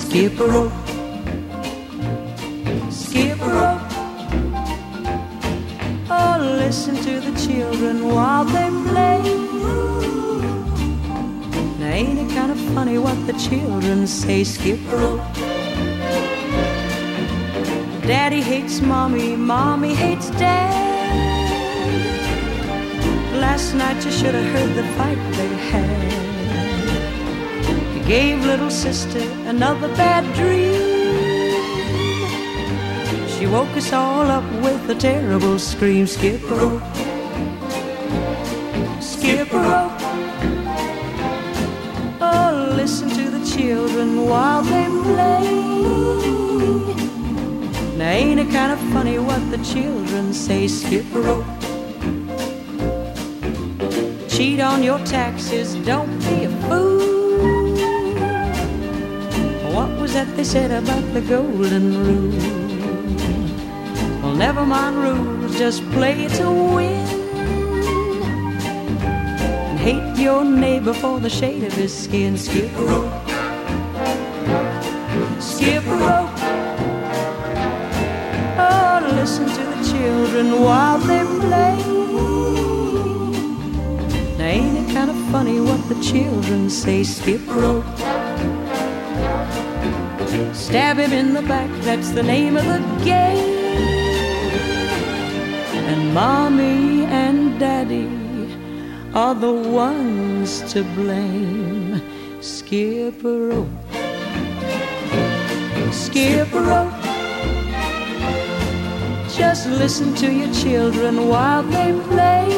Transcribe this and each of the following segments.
skip rope, skip rope. Oh, listen to the children while they play. Now ain't it kind of funny what the children say? Skip rope. Daddy hates mommy, mommy hates dad. Last night you should have heard the fight they had. He gave little sister another bad dream. She woke us all up with a terrible scream. Skip rope, skip rope. Oh, listen to the children while they play. Now ain't it kind of funny what the children say? Skip rope. Cheat on your taxes, don't be a fool. What was that they said about the golden rule? Well, never mind rules, just play to win. And hate your neighbor for the shade of his skin. Skip rope, skip rope. Oh, listen to the children while they play. Now ain't it kind of funny what the children say? Skip rope. Stab him in the back, that's the name of the game. And mommy and daddy are the ones to blame. Skip rope, skip rope. Just listen to your children while they play.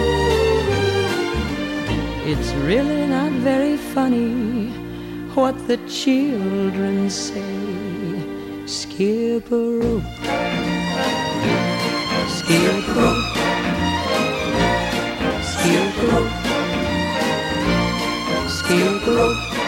It's really not very funny what the children say. Skip a rope, skip a rope, skip a rope, skip a rope.